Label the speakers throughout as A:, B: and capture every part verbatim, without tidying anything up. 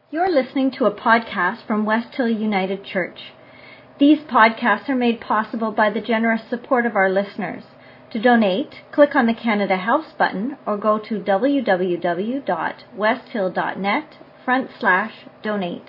A: You're listening to a podcast from West Hill United Church. These podcasts are made possible by the generous support of our listeners. To donate, click on the Canada Helps button or go to www.westhill.net front slash donate.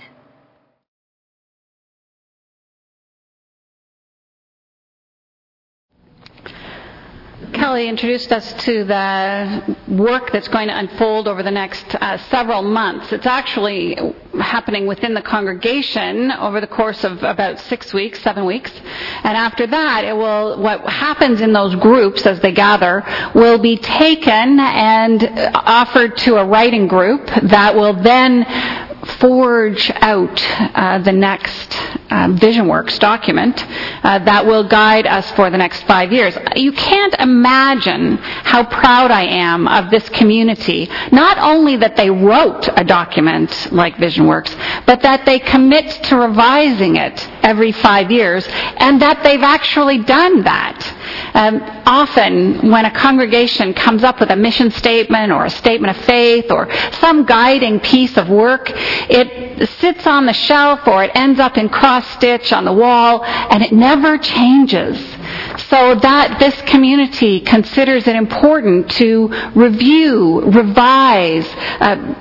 B: Kelly introduced us to the work that's going to unfold over the next uh, several months. It's actually happening within the congregation over the course of about six weeks, seven weeks. And after that, it will, what happens in those groups as they gather will be taken and offered to a writing group that will then forge out uh, the next uh, VisionWorks document uh, that will guide us for the next five years. You can't imagine how proud I am of this community. Not only that they wrote a document like VisionWorks, but that they commit to revising it every five years, and that they've actually done that. Um, often, when a congregation comes up with a mission statement or a statement of faith or some guiding piece of work, it sits on the shelf or it ends up in cross-stitch on the wall, and it never changes. So that this community considers it important to review, revise, uh,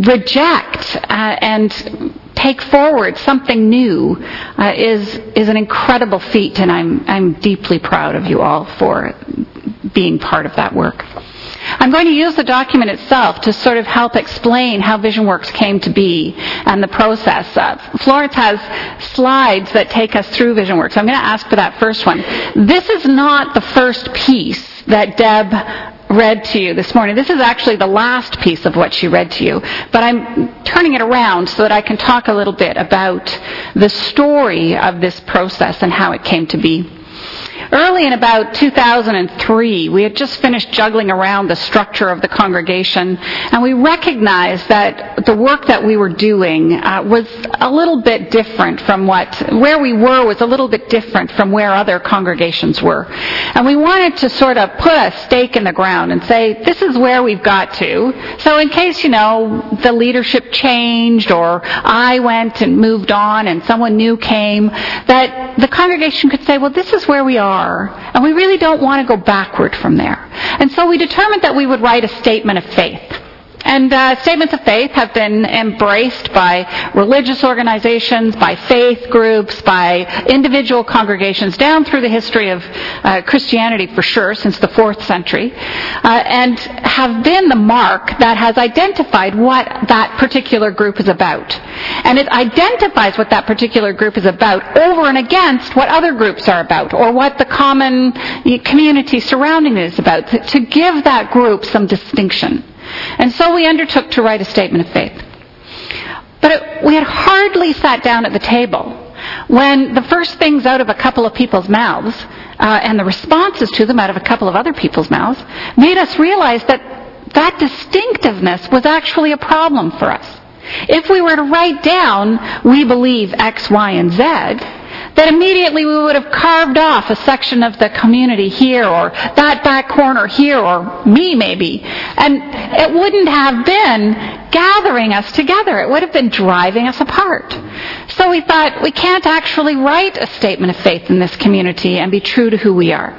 B: reject, uh, and take forward something new uh, is is an incredible feat, and I'm I'm deeply proud of you all for being part of that work. I'm going to use the document itself to sort of help explain how VisionWorks came to be and the process. Uh, Florence has slides that take us through VisionWorks. I'm going to ask for that first one. This is not the first piece that Deb read to you this morning. This is actually the last piece of what she read to you, but I'm turning it around so that I can talk a little bit about the story of this process and how it came to be. Early in about two thousand three, we had just finished juggling around the structure of the congregation, and we recognized that the work that we were doing uh, was a little bit different from what, where we were was a little bit different from where other congregations were. And we wanted to sort of put a stake in the ground and say, this is where we've got to. So in case, you know, the leadership changed or I went and moved on and someone new came, that the congregation could say, well, this is where we are. And we really don't want to go backward from there. And so we determined that we would write a statement of faith. And uh, statements of faith have been embraced by religious organizations, by faith groups, by individual congregations down through the history of uh, Christianity for sure, since the fourth century, uh, and have been the mark that has identified what that particular group is about. And it identifies what that particular group is about over and against what other groups are about, or what the common community surrounding it is about, to, to give that group some distinction. And so we undertook to write a statement of faith. But it, we had hardly sat down at the table when the first things out of a couple of people's mouths, uh, and the responses to them out of a couple of other people's mouths, made us realize that that distinctiveness was actually a problem for us. If we were to write down, we believe X, Y, and Z, that immediately we would have carved off a section of the community here, or that back corner here, or me maybe. And it wouldn't have been gathering us together. It would have been driving us apart. So we thought, we can't actually write a statement of faith in this community and be true to who we are.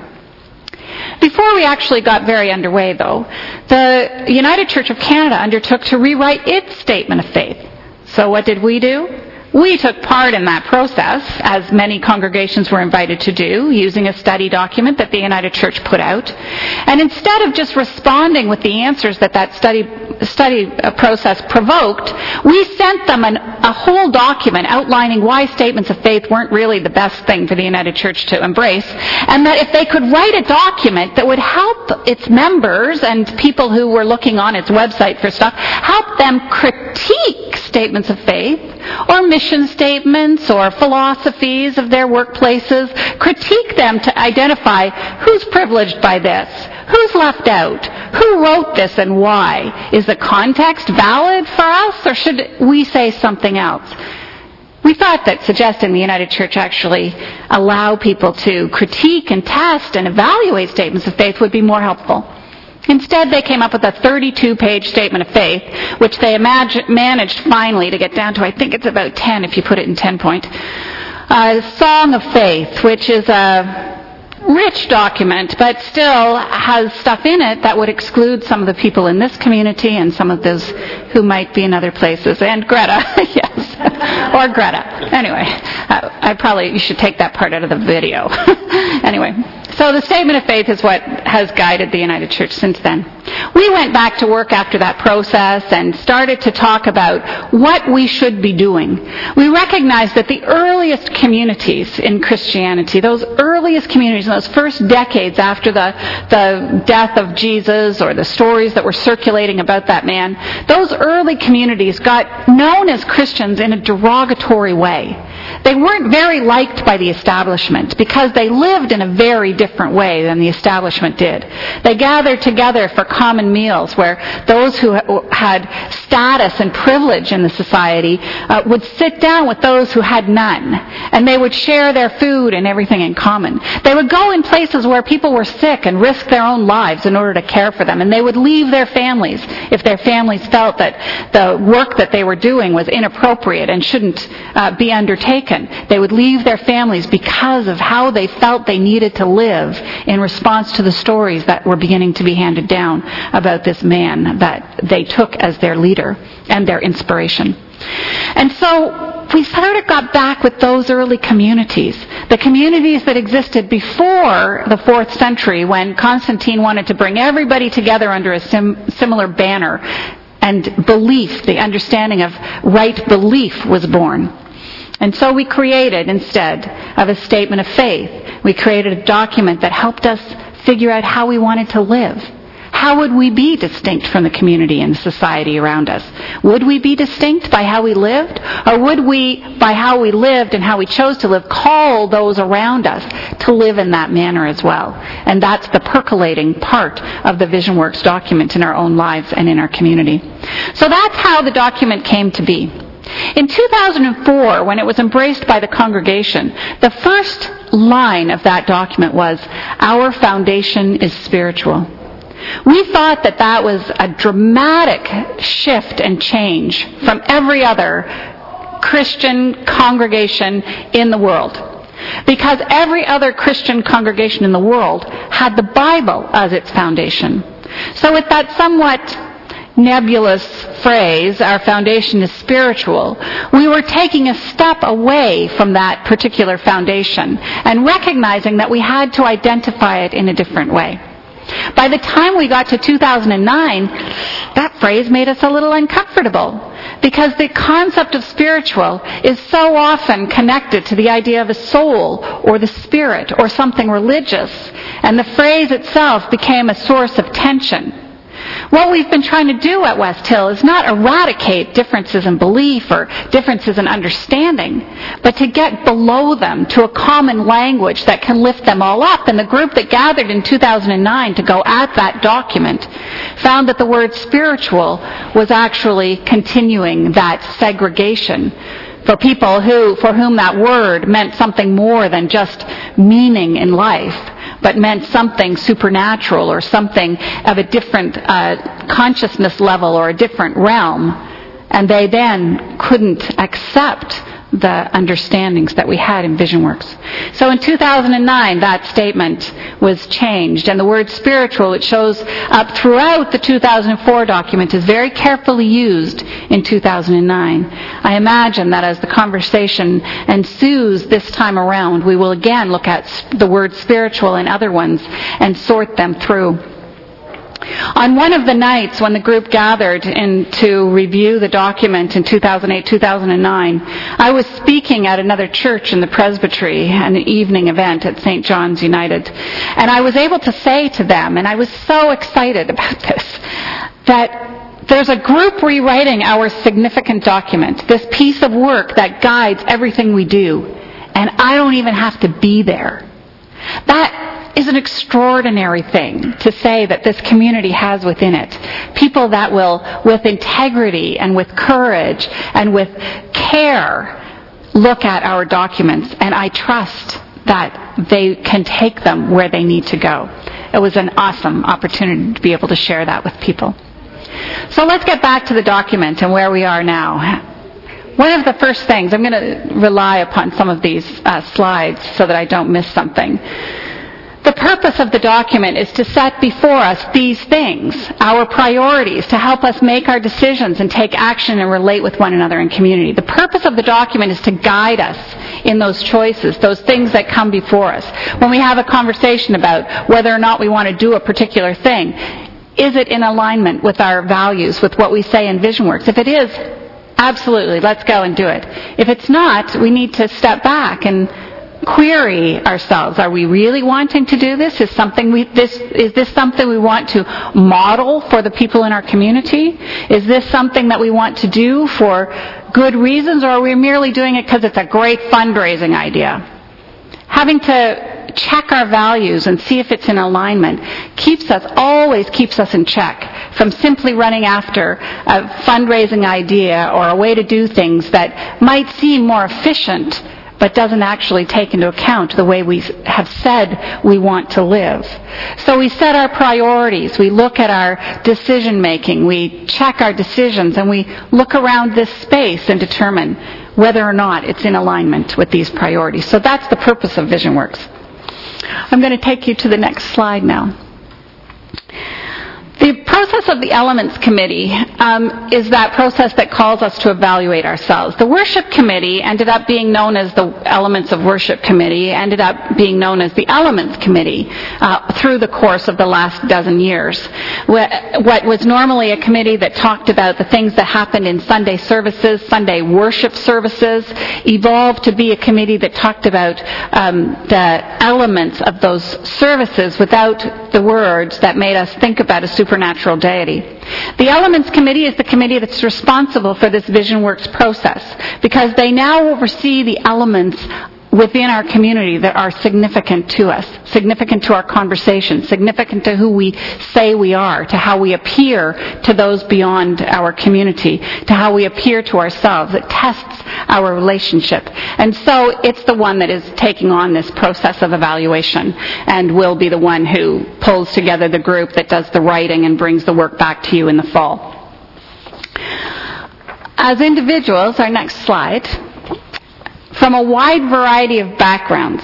B: Before we actually got very underway, though, the United Church of Canada undertook to rewrite its statement of faith. So what did we do? We took part in that process, as many congregations were invited to do, using a study document that the United Church put out. And instead of just responding with the answers that that study study process provoked, we sent them an, a whole document outlining why statements of faith weren't really the best thing for the United Church to embrace, and that if they could write a document that would help its members and people who were looking on its website for stuff, help them critique statements of faith, or mission statements, or philosophies of their workplaces, critique them to identify who's privileged by this, who's left out, who wrote this and why. Is the context valid for us, or should we say something else? We thought that suggesting the United Church actually allow people to critique and test and evaluate statements of faith would be more helpful. Instead, they came up with a thirty-two page statement of faith, which they imag- managed finally to get down to, I think it's about ten if you put it in ten point. Uh, Song of Faith, which is a rich document, but still has stuff in it that would exclude some of the people in this community and some of those who might be in other places. And Greta, yes, or Greta. Anyway, I, I probably, you should take that part out of the video. Anyway, so the statement of faith is what has guided the United Church since then. We went back to work after that process and started to talk about what we should be doing. We recognized that the earliest communities in Christianity, those earliest communities in those first decades after the, the death of Jesus or the stories that were circulating about that man, those early communities got known as Christians in a derogatory way. They weren't very liked by the establishment because they lived in a very different way than the establishment did. They gathered together for common meals where those who had status and privilege in the society uh, would sit down with those who had none, and they would share their food and everything in common. They would go in places where people were sick and risk their own lives in order to care for them, and they would leave their families if their families felt that the work that they were doing was inappropriate and shouldn't uh, be undertaken. They would leave their families because of how they felt they needed to live in response to the stories that were beginning to be handed down about this man that they took as their leader and their inspiration. And so we sort of got back with those early communities, the communities that existed before the fourth century when Constantine wanted to bring everybody together under a sim- similar banner, and belief, the understanding of right belief, was born. And so we created, instead of a statement of faith, we created a document that helped us figure out how we wanted to live. How would we be distinct from the community and society around us? Would we be distinct by how we lived? Or would we, by how we lived and how we chose to live, call those around us to live in that manner as well? And that's the percolating part of the VisionWorks document in our own lives and in our community. So that's how the document came to be. In two thousand four, when it was embraced by the congregation, the first line of that document was, "Our foundation is spiritual." We thought that that was a dramatic shift and change from every other Christian congregation in the world. Because every other Christian congregation in the world had the Bible as its foundation. So with that somewhat nebulous phrase, "our foundation is spiritual," we were taking a step away from that particular foundation and recognizing that we had to identify it in a different way. By the time we got to two thousand nine, that phrase made us a little uncomfortable because the concept of spiritual is so often connected to the idea of a soul or the spirit or something religious, and the phrase itself became a source of tension. What we've been trying to do at West Hill is not eradicate differences in belief or differences in understanding, but to get below them to a common language that can lift them all up. And the group that gathered in two thousand nine to go at that document found that the word spiritual was actually continuing that segregation for people who, for whom that word meant something more than just meaning in life, but meant something supernatural or something of a different uh, consciousness level or a different realm. And they then couldn't accept the understandings that we had in VisionWorks. So in two thousand nine, that statement was changed, and the word spiritual, it shows up throughout the two thousand four document, is very carefully used in two thousand nine. I imagine that as the conversation ensues this time around, we will again look at the word spiritual and other ones and sort them through. On one of the nights when the group gathered in to review the document in two thousand eight, two thousand nine, I was speaking at another church in the presbytery, an evening event at Saint John's United. And I was able to say to them, and I was so excited about this, that there's a group rewriting our significant document, this piece of work that guides everything we do, and I don't even have to be there. That is an extraordinary thing to say that this community has within it. People that will, with integrity and with courage and with care, look at our documents, and I trust that they can take them where they need to go. it was an awesome opportunity to be able to share that with people. So let's get back to the document and where we are now. One of the first things, I'm going to rely upon some of these uh, slides so that I don't miss something. The purpose of the document is to set before us these things, our priorities, to help us make our decisions and take action and relate with one another in community. The purpose of the document is to guide us in those choices, those things that come before us. When we have a conversation about whether or not we want to do a particular thing, is it in alignment with our values, with what we say in VisionWorks? If it is, absolutely, let's go and do it. If it's not, we need to step back and query ourselves. Are we really wanting to do this? Is something we this is this something we want to model for the people in our community? Is this something that we want to do for good reasons, or are we merely doing it because it's a great fundraising idea? Having to check our values and see if it's in alignment keeps us, always keeps us in check from simply running after a fundraising idea or a way to do things that might seem more efficient but doesn't actually take into account the way we have said we want to live. So we set our priorities, we look at our decision making, we check our decisions, and we look around this space and determine whether or not it's in alignment with these priorities. So that's the purpose of VisionWorks. I'm going to take you to the next slide now. The process of the Elements Committee um, is that process that calls us to evaluate ourselves. The Worship Committee ended up being known as the Elements of Worship Committee, ended up being known as the Elements Committee uh, through the course of the last dozen years. What was normally a committee that talked about the things that happened in Sunday services, Sunday worship services, evolved to be a committee that talked about um, the elements of those services without the words that made us think about a supernatural deity. The Elements Committee is the committee that's responsible for this VisionWorks process because they now oversee the elements within our community that are significant to us, significant to our conversation, significant to who we say we are, to how we appear to those beyond our community, to how we appear to ourselves. It tests our relationship. And so it's the one that is taking on this process of evaluation and will be the one who pulls together the group that does the writing and brings the work back to you in the fall. As individuals, our next slide, from a wide variety of backgrounds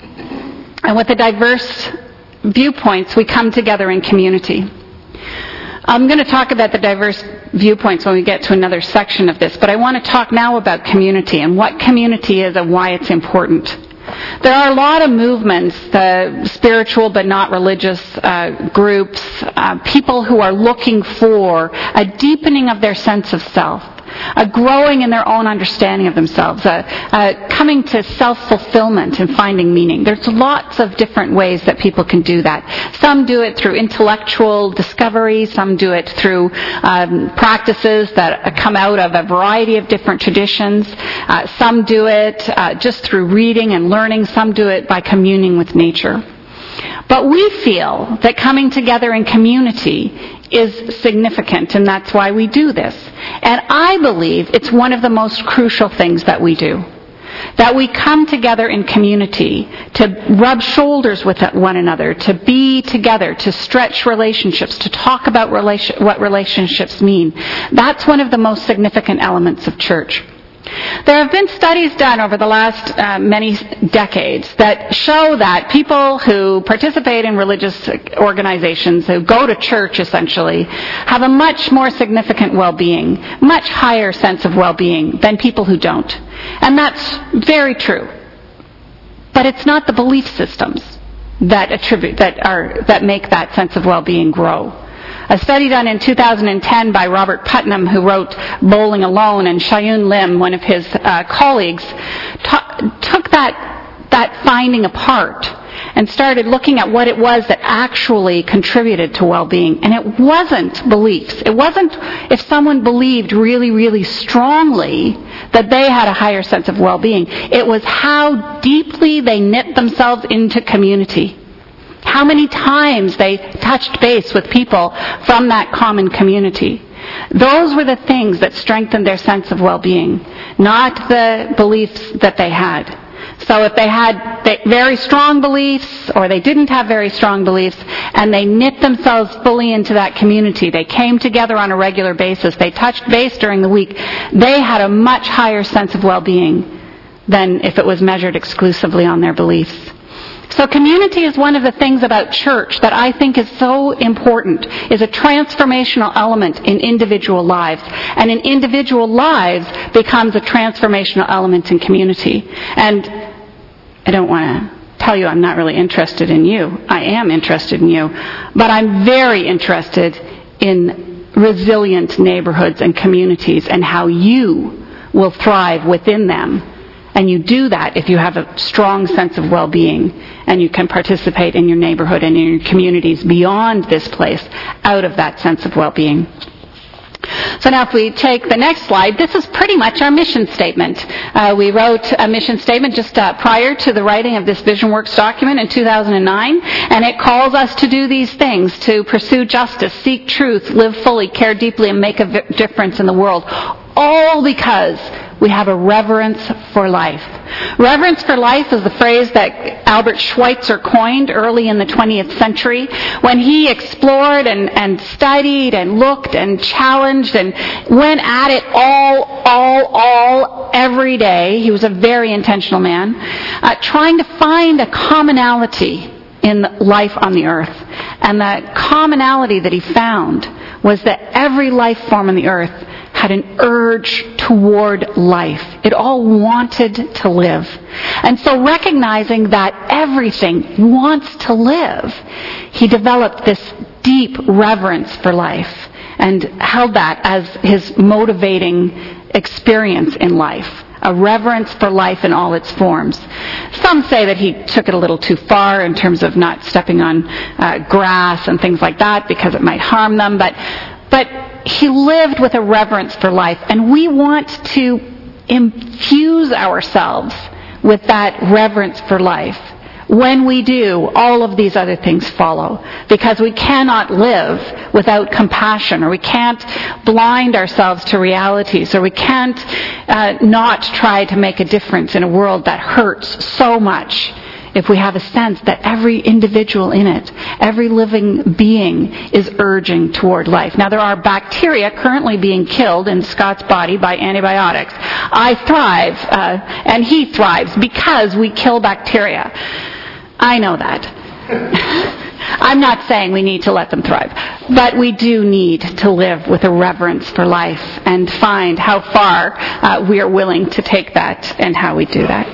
B: and with a diverse viewpoints, we come together in community. I'm going to talk about the diverse viewpoints when we get to another section of this, but I want to talk now about community and what community is and why it's important. There are a lot of movements, the spiritual but not religious uh, groups, uh, people who are looking for a deepening of their sense of self, a growing in their own understanding of themselves, a, a coming to self-fulfillment and finding meaning. There's lots of different ways that people can do that. Some do it through intellectual discovery, some do it through um, practices that come out of a variety of different traditions. Uh, some do it uh, just through reading and learning, some do it by communing with nature. But we feel that coming together in community is significant, and that's why we do this. And I believe it's one of the most crucial things that we do. That we come together in community to rub shoulders with one another, to be together, to stretch relationships, to talk about relation, what relationships mean. That's one of the most significant elements of church. There have been studies done over the last uh, many decades that show that people who participate in religious organizations, who go to church essentially, have a much more significant well-being, much higher sense of well-being than people who don't. And that's very true. But it's not the belief systems that attribute that are that make that sense of well-being grow. A study done in two thousand ten by Robert Putnam, who wrote Bowling Alone, and Shayun Lim, one of his uh, colleagues, t- took that, that finding apart and started looking at what it was that actually contributed to well-being. And it wasn't beliefs. It wasn't if someone believed really, really strongly that they had a higher sense of well-being. It was how deeply they knit themselves into community. How many times they touched base with people from that common community. Those were the things that strengthened their sense of well-being, not the beliefs that they had. So if they had very strong beliefs or they didn't have very strong beliefs and they knit themselves fully into that community, they came together on a regular basis, they touched base during the week, they had a much higher sense of well-being than if it was measured exclusively on their beliefs. So community is one of the things about church that I think is so important, is a transformational element in individual lives. And in individual lives becomes a transformational element in community. And I don't want to tell you I'm not really interested in you. I am interested in you. But I'm very interested in resilient neighborhoods and communities and how you will thrive within them. And you do that if you have a strong sense of well-being and you can participate in your neighborhood and in your communities beyond this place, out of that sense of well-being. So now if we take the next slide, this is pretty much our mission statement. Uh, we wrote a mission statement just uh, prior to the writing of this VisionWorks document in two thousand nine, and it calls us to do these things, to pursue justice, seek truth, live fully, care deeply, and make a v- difference in the world, all because we have a reverence for life. Reverence for life is the phrase that Albert Schweitzer coined early in the twentieth century when he explored and, and studied and looked and challenged and went at it all, all, all, every day. He was a very intentional man, uh, trying to find a commonality in life on the earth. And the commonality that he found was that every life form on the earth had an urge toward life. It all wanted to live. And so recognizing that everything wants to live, he developed this deep reverence for life and held that as his motivating experience in life. A reverence for life in all its forms. Some say that he took it a little too far in terms of not stepping on uh, grass and things like that because it might harm them, but but he lived with a reverence for life, and we want to infuse ourselves with that reverence for life. When we do, all of these other things follow, because we cannot live without compassion, or we can't blind ourselves to realities, or we can't uh, not try to make a difference in a world that hurts so much. If we have a sense that every individual in it, every living being is urging toward life. Now, there are bacteria currently being killed in Scott's body by antibiotics. I thrive, uh, and he thrives because we kill bacteria. I know that. I'm not saying we need to let them thrive, but we do need to live with a reverence for life and find how far uh, we are willing to take that and how we do that.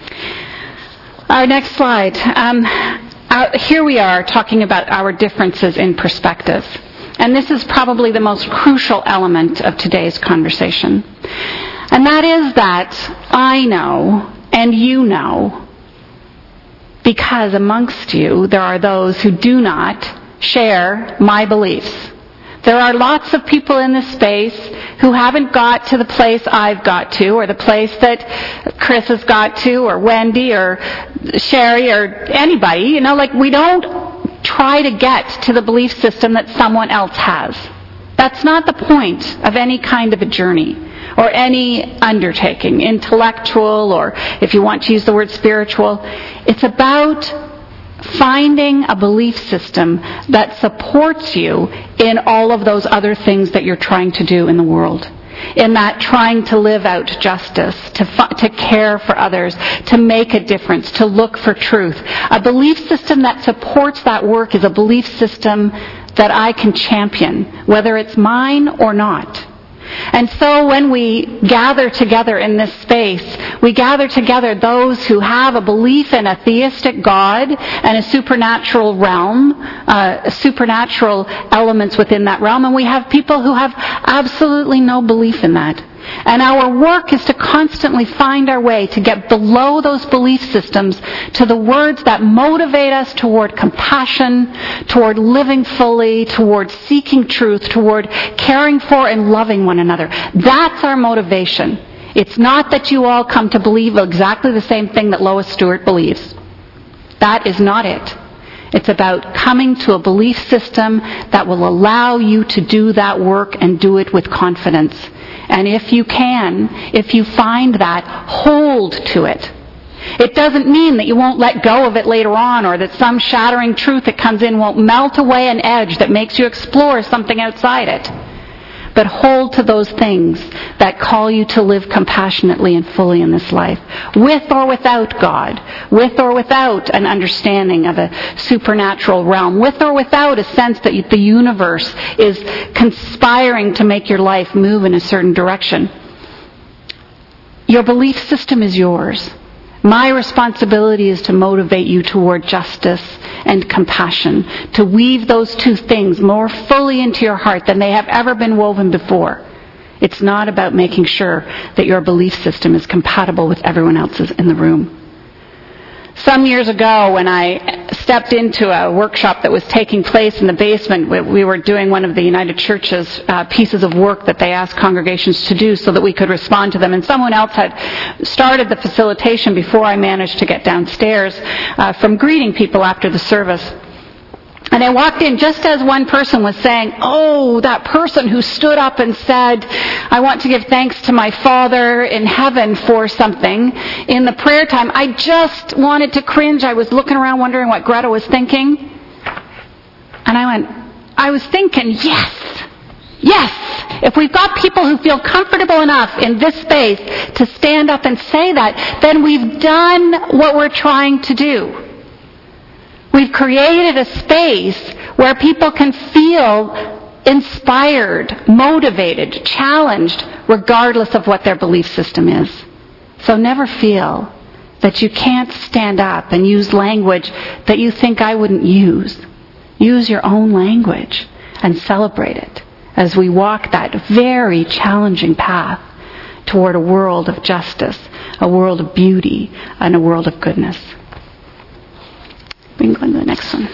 B: Our next slide. Um, uh, here we are talking about our differences in perspective. And this is probably the most crucial element of today's conversation. And that is that I know and you know, because amongst you there are those who do not share my beliefs. There are lots of people in this space who haven't got to the place I've got to, or the place that Chris has got to, or Wendy, or Sherry, or anybody. You know, like, we don't try to get to the belief system that someone else has. That's not the point of any kind of a journey or any undertaking, intellectual, or if you want to use the word spiritual. It's about finding a belief system that supports you in all of those other things that you're trying to do in the world. In that trying to live out justice, to fu- to care for others, to make a difference, to look for truth. A belief system that supports that work is a belief system that I can champion, whether it's mine or not. And so when we gather together in this space, we gather together those who have a belief in a theistic God and a supernatural realm, uh, supernatural elements within that realm, and we have people who have absolutely no belief in that. And our work is to constantly find our way to get below those belief systems to the words that motivate us toward compassion, toward living fully, toward seeking truth, toward caring for and loving one another. That's our motivation. It's not that you all come to believe exactly the same thing that Lois Stewart believes. That is not it. It's about coming to a belief system that will allow you to do that work and do it with confidence. And if you can, if you find that, hold to it. It doesn't mean that you won't let go of it later on, or that some shattering truth that comes in won't melt away an edge that makes you explore something outside it. But hold to those things that call you to live compassionately and fully in this life, with or without God, with or without an understanding of a supernatural realm, with or without a sense that the universe is conspiring to make your life move in a certain direction. Your belief system is yours. My responsibility is to motivate you toward justice and compassion, to weave those two things more fully into your heart than they have ever been woven before. It's not about making sure that your belief system is compatible with everyone else's in the room. Some years ago, when I stepped into a workshop that was taking place in the basement, we were doing one of the United Church's uh, pieces of work that they asked congregations to do so that we could respond to them. And someone else had started the facilitation before I managed to get downstairs uh, from greeting people after the service. And I walked in just as one person was saying, oh, that person who stood up and said, I want to give thanks to my Father in heaven for something in the prayer time. I just wanted to cringe. I was looking around wondering what Greta was thinking. And I went, I was thinking, yes, yes. If we've got people who feel comfortable enough in this space to stand up and say that, then we've done what we're trying to do. We've created a space where people can feel inspired, motivated, challenged, regardless of what their belief system is. So never feel that you can't stand up and use language that you think I wouldn't use. Use your own language and celebrate it as we walk that very challenging path toward a world of justice, a world of beauty, and a world of goodness. We can go on to the next one.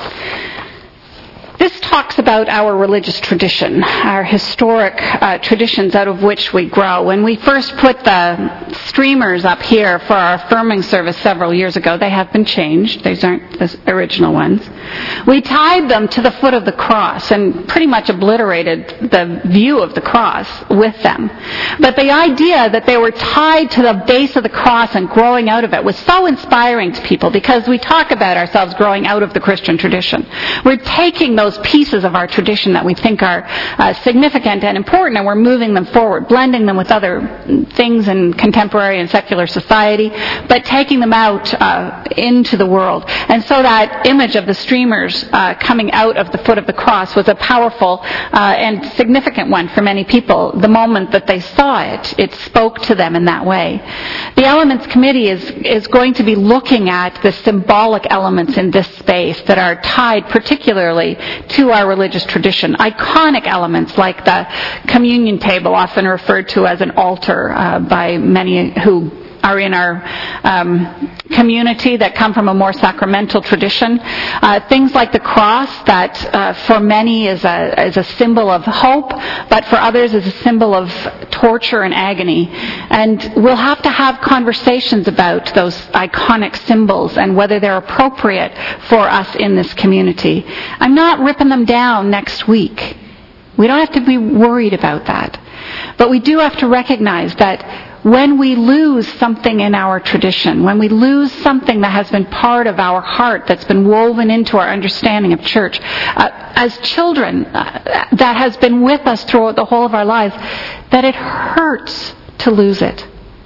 B: This talks about our religious tradition, our historic uh, traditions out of which we grow. When we first put the streamers up here for our affirming service several years ago, they have been changed. These aren't the original ones. We tied them to the foot of the cross and pretty much obliterated the view of the cross with them. But the idea that they were tied to the base of the cross and growing out of it was so inspiring to people, because we talk about ourselves growing out of the Christian tradition. We're taking those pieces of our tradition that we think are uh, significant and important, and we're moving them forward, blending them with other things in contemporary and secular society, but taking them out uh, into the world. And so that image of the streamers uh, coming out of the foot of the cross was a powerful uh, and significant one for many people. The moment that they saw it, it spoke to them in that way. The Elements Committee is, is going to be looking at the symbolic elements in this space that are tied particularly to our religious tradition. Iconic elements like the communion table, often referred to as an altar uh, by many who are in our um, community that come from a more sacramental tradition. Uh, things like the cross that uh, for many is a, is a symbol of hope, but for others is a symbol of torture and agony. And we'll have to have conversations about those iconic symbols and whether they're appropriate for us in this community. I'm not ripping them down next week. We don't have to be worried about that. But we do have to recognize that when we lose something in our tradition, when we lose something that has been part of our heart, that's been woven into our understanding of church, uh, as children, uh, that has been with us throughout the whole of our lives, that it hurts to lose it.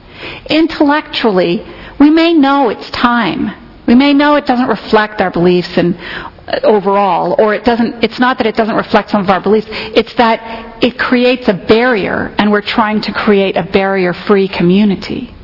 B: Intellectually, we may know it's time. We may know it doesn't reflect our beliefs and overall, or it doesn't, it's not that it doesn't reflect some of our beliefs, it's that it creates a barrier, and we're trying to create a barrier-free community.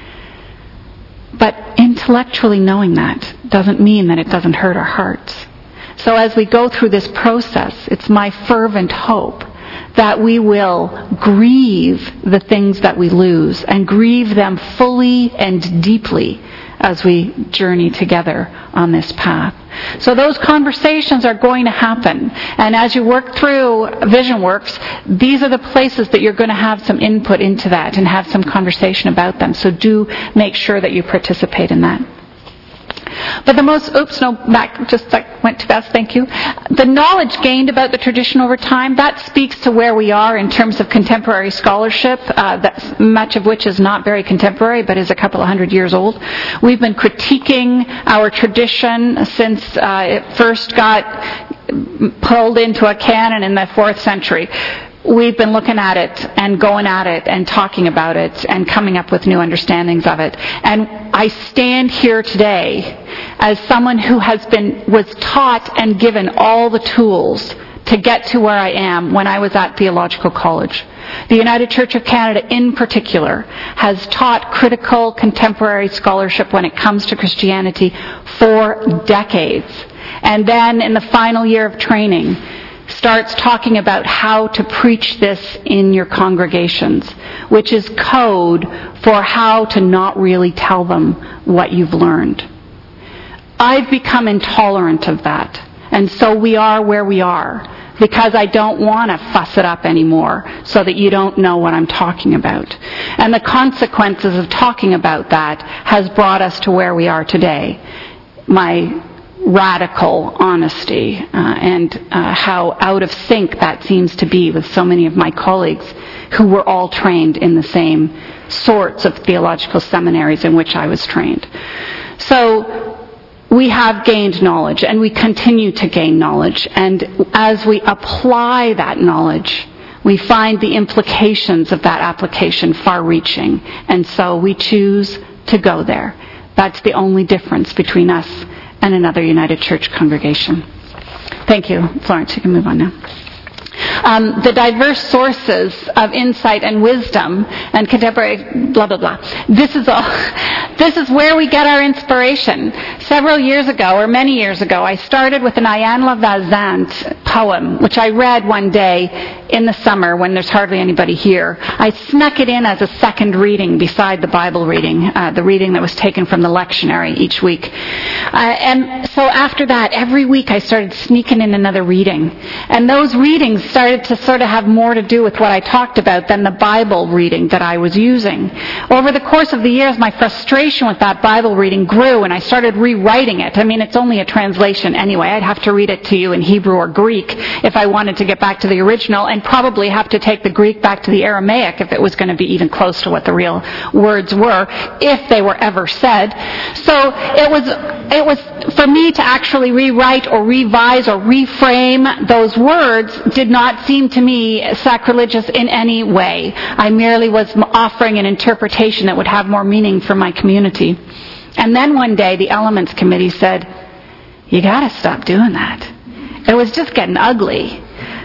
B: But intellectually knowing that doesn't mean that it doesn't hurt our hearts. So as we go through this process, it's my fervent hope that we will grieve the things that we lose, and grieve them fully and deeply as we journey together on this path. So those conversations are going to happen. And as you work through VisionWorks, these are the places that you're going to have some input into that and have some conversation about them. So do make sure that you participate in that. But the most, oops, no, back, just like went too fast, thank you. The knowledge gained about the tradition over time, that speaks to where we are in terms of contemporary scholarship, uh, that's, much of which is not very contemporary, but is a couple of hundred years old. We've been critiquing our tradition since uh, it first got pulled into a canon in the fourth century. We've been looking at it and going at it and talking about it and coming up with new understandings of it. And I stand here today as someone who has been, was taught and given all the tools to get to where I am when I was at theological college. The United Church of Canada in particular has taught critical contemporary scholarship when it comes to Christianity for decades. And then in the final year of training, starts talking about how to preach this in your congregations, which is code for how to not really tell them what you've learned. I've become intolerant of that, and so we are where we are, because I don't want to fuss it up anymore so that you don't know what I'm talking about. And the consequences of talking about that has brought us to where we are today. My radical honesty uh, and uh, how out of sync that seems to be with so many of my colleagues who were all trained in the same sorts of theological seminaries in which I was trained. So we have gained knowledge, and we continue to gain knowledge, and as we apply that knowledge, we find the implications of that application far-reaching, and so we choose to go there. That's the only difference between us and another United Church congregation. Thank you, Florence. You can move on now. Um, the diverse sources of insight and wisdom and contemporary blah, blah, blah. This is all, this is where we get our inspiration. Several years ago, or many years ago, I started with an Ayanna Vazant poem, which I read one day in the summer when there's hardly anybody here. I snuck it in as a second reading beside the Bible reading, uh, the reading that was taken from the lectionary each week. Uh, and so after that, every week I started sneaking in another reading. And those readings started to sort of have more to do with what I talked about than the Bible reading that I was using. Over the course of the years, my frustration with that Bible reading grew, and I started rewriting it. I mean, it's only a translation anyway. I'd have to read it to you in Hebrew or Greek if I wanted to get back to the original, and probably have to take the Greek back to the Aramaic if it was going to be even close to what the real words were, if they were ever said. So it was, it was for me to actually rewrite or revise or reframe those words did not seem to me sacrilegious in any way. I merely was offering an interpretation that would have more meaning for my community. And then one day the Elements Committee said, "You got to stop doing that. It was just getting ugly."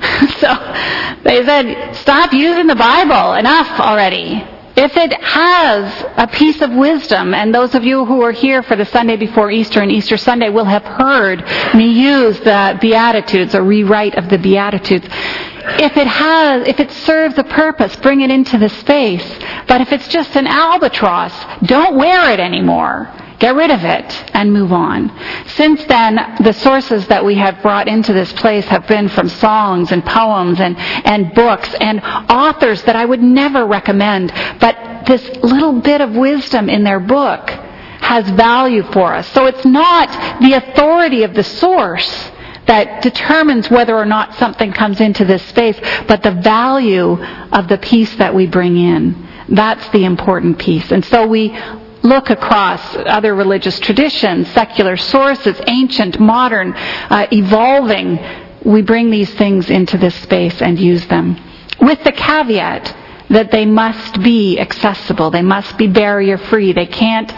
B: So they said, "Stop using the Bible. Enough already. If it has a piece of wisdom," and those of you who are here for the Sunday before Easter and Easter Sunday will have heard me use the Beatitudes, a rewrite of the Beatitudes. If it has, if it serves a purpose, bring it into the space. But if it's just an albatross, don't wear it anymore. Get rid of it and move on. Since then, the sources that we have brought into this place have been from songs and poems and, and books and authors that I would never recommend. But this little bit of wisdom in their book has value for us. So it's not the authority of the source that determines whether or not something comes into this space, but the value of the piece that we bring in. That's the important piece. And so we look across other religious traditions, secular sources, ancient, modern, uh, evolving. We bring these things into this space and use them, with the caveat that they must be accessible. They must be barrier-free. They can't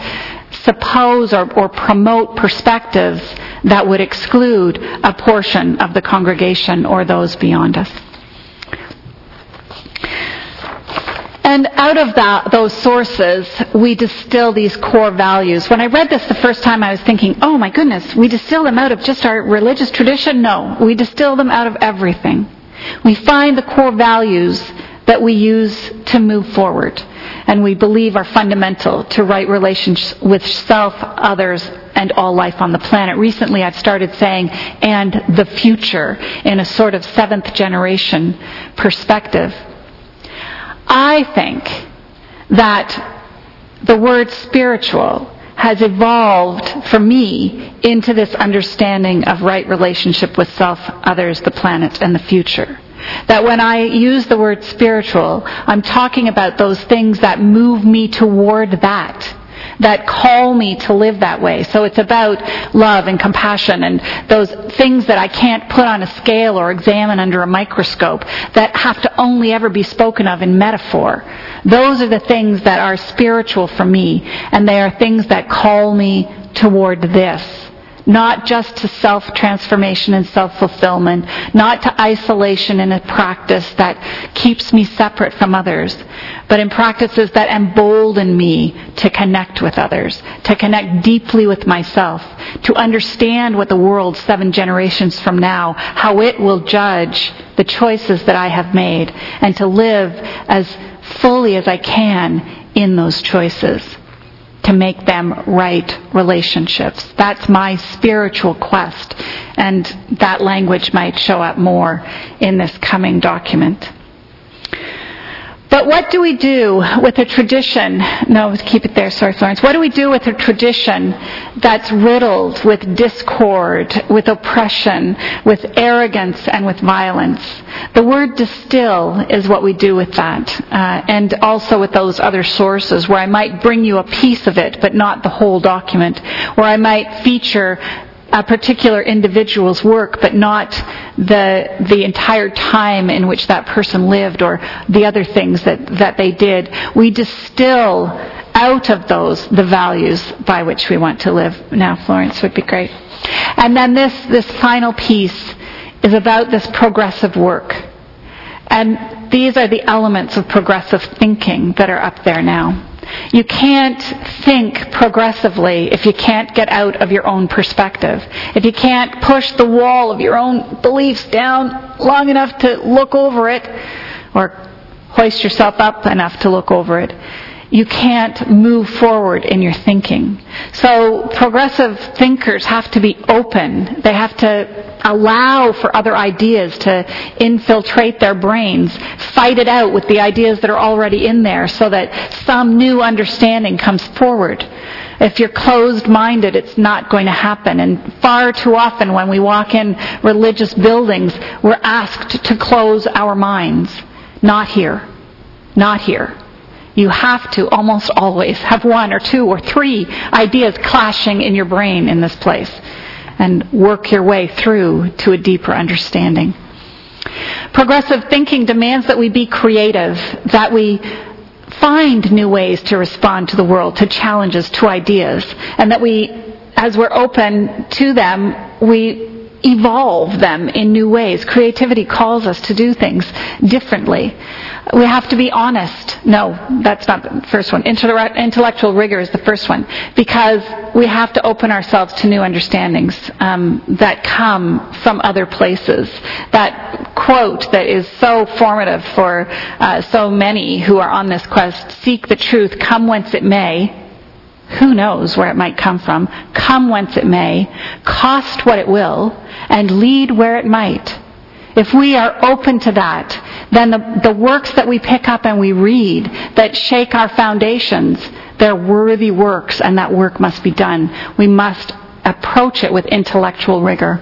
B: suppose or, or promote perspectives that would exclude a portion of the congregation or those beyond us. And out of that, those sources, we distill these core values. When I read this the first time, I was thinking, oh my goodness, we distill them out of just our religious tradition? No, we distill them out of everything. We find the core values that we use to move forward, and we believe are fundamental to right relations with self, others, and all life on the planet. Recently, I've started saying, and the future, in a sort of seventh generation perspective. I think that the word spiritual has evolved for me into this understanding of right relationship with self, others, the planet, and the future. That when I use the word spiritual, I'm talking about those things that move me toward that, that call me to live that way. So it's about love and compassion and those things that I can't put on a scale or examine under a microscope, that have to only ever be spoken of in metaphor. Those are the things that are spiritual for me, and they are things that call me toward this. Not just to self-transformation and self-fulfillment, not to isolation in a practice that keeps me separate from others, but in practices that embolden me to connect with others, to connect deeply with myself, to understand what the world seven generations from now, how it will judge the choices that I have made, and to live as fully as I can in those choices, to make them right relationships. That's my spiritual quest, and that language might show up more in this coming document. But what do we do with a tradition? No, keep it there, sorry, Florence. What do we do with a tradition that's riddled with discord, with oppression, with arrogance, and with violence? The word distill is what we do with that. Uh, and also with those other sources where I might bring you a piece of it, but not the whole document. Where I might feature a particular individual's work, but not the the entire time in which that person lived or the other things that, that they did. We distill out of those the values by which we want to live. Now, Florence would be great. And then this, this final piece is about this progressive work. And these are the elements of progressive thinking that are up there now. You can't think progressively if you can't get out of your own perspective. If you can't push the wall of your own beliefs down long enough to look over it, or hoist yourself up enough to look over it, you can't move forward in your thinking. So progressive thinkers have to be open. They have to allow for other ideas to infiltrate their brains, fight it out with the ideas that are already in there so that some new understanding comes forward. If you're closed-minded, it's not going to happen. And far too often when we walk in religious buildings, we're asked to close our minds. Not here. Not here. You have to almost always have one or two or three ideas clashing in your brain in this place and work your way through to a deeper understanding. Progressive thinking demands that we be creative, that we find new ways to respond to the world, to challenges, to ideas, and that we, as we're open to them, we evolve them in new ways. Creativity calls us to do things differently. We have to be honest. No, that's not the first one. Intellectual rigor is the first one, because we have to open ourselves to new understandings um, that come from other places. That quote that is so formative for uh, so many who are on this quest: seek the truth, come whence it may. Who knows where it might come from? Come whence it may, cost what it will, and lead where it might. If we are open to that, then the, the works that we pick up and we read that shake our foundations, they're worthy works, and that work must be done. We must approach it with intellectual rigor.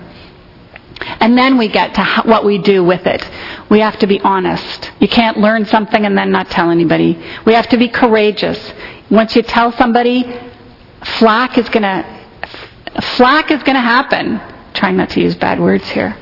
B: And then we get to how, what we do with it. We have to be honest. You can't learn something and then not tell anybody. We have to be courageous. Once you tell somebody, flack is gonna flack is gonna happen. Trying not to use bad words here.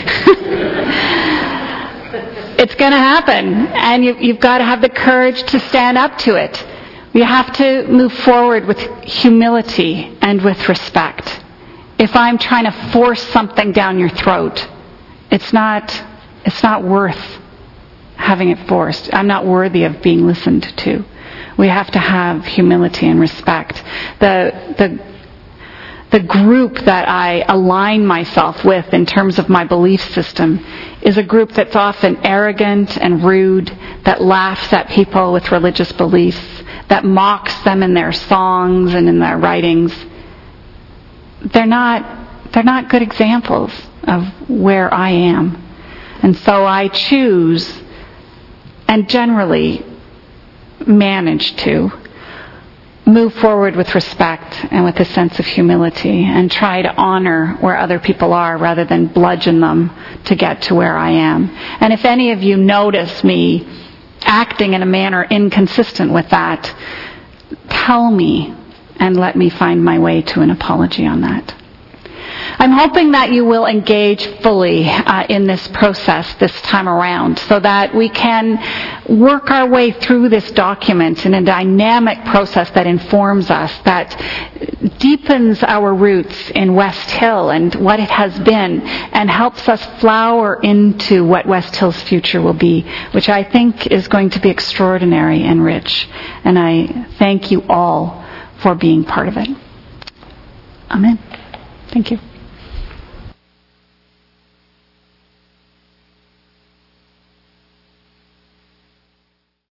B: It's going to happen, and you, you've got to have the courage to stand up to it. You have to move forward with humility and with respect. If I'm trying to force something down your throat, it's not, it's not worth having it forced. I'm not worthy of being listened to. We have to have humility and respect. The, the The group that I align myself with in terms of my belief system is a group that's often arrogant and rude, that laughs at people with religious beliefs, that mocks them in their songs and in their writings. They're not, they're not good examples of where I am. And so I choose, and generally manage to, move forward with respect and with a sense of humility and try to honor where other people are rather than bludgeon them to get to where I am. And if any of you notice me acting in a manner inconsistent with that, tell me and let me find my way to an apology on that. I'm hoping that you will engage fully uh, in this process this time around so that we can work our way through this document in a dynamic process that informs us, that deepens our roots in West Hill and what it has been, and helps us flower into what West Hill's future will be, which I think is going to be extraordinary and rich. And I thank you all for being part of it. Amen. Thank you.